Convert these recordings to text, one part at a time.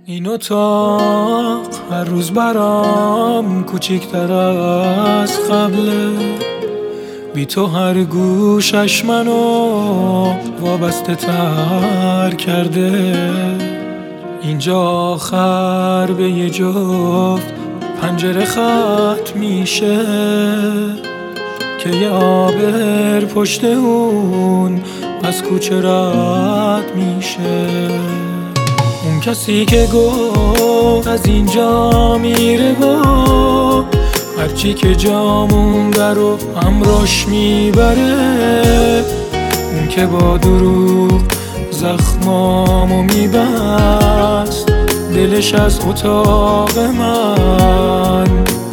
این اتاق هر روز برام کوچیک‌تر از قبله، بی تو هر گوشش منو وابسته تر کرده. اینجا آخر به یه جفت پنجره ختم میشه که یه آبر پشت اون از کوچه رد میشه. اون کسی که گفت از اینجا میره با هرچی که جا مونده رو همراش میبره، اون که با دروغ زخمامو میبست، دلش از اتاق من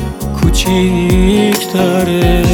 کوچیک‌تره.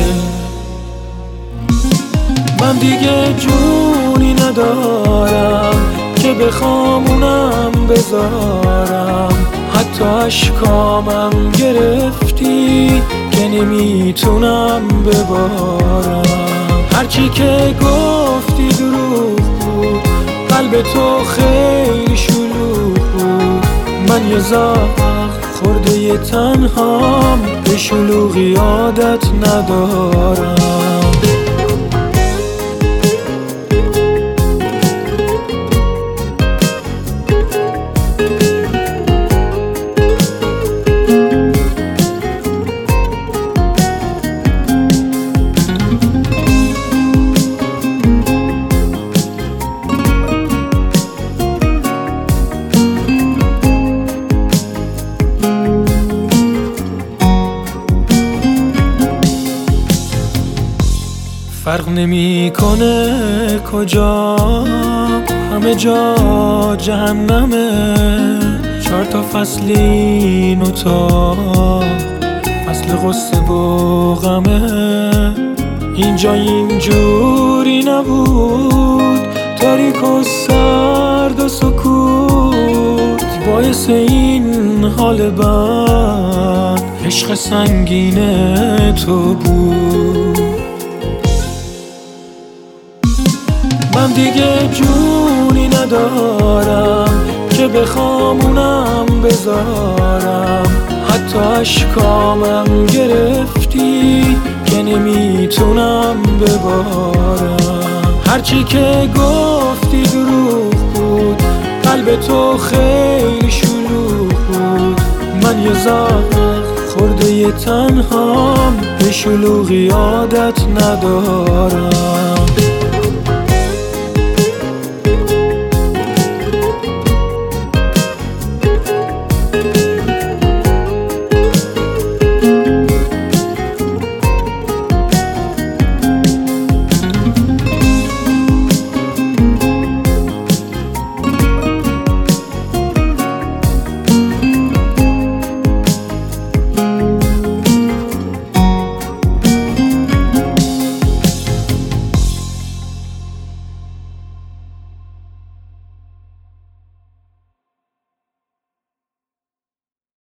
من دیگه جونی ندارم که بخوام اونم بذارم، حتی اشکامم گرفتی که نمیتونم ببارم. هرچی که گفتی دروغ بود، قلب تو خیلی شلوغ بود. من یه زخم خورده ی تنهام، به شلوغی عادت ندارم. فرق نمیکنه کجا، همه جا جهنمه. 4 تا فصل این اتاق، فصل غصه و غمه. اینجا اینجوری نبود، تاریک و سرد و سکوت. باعث این حال بد عشق سنگین تو بود. من دیگه جونی ندارم که بخوام اونم بذارم، حتی اشکامم گرفتی که نمیتونم ببارم. هرچی که گفتی دروغ بود، قلب تو خیلی شلوغ بود. من یه زخم خورده ی تنهام، به شلوغی عادت ندارم.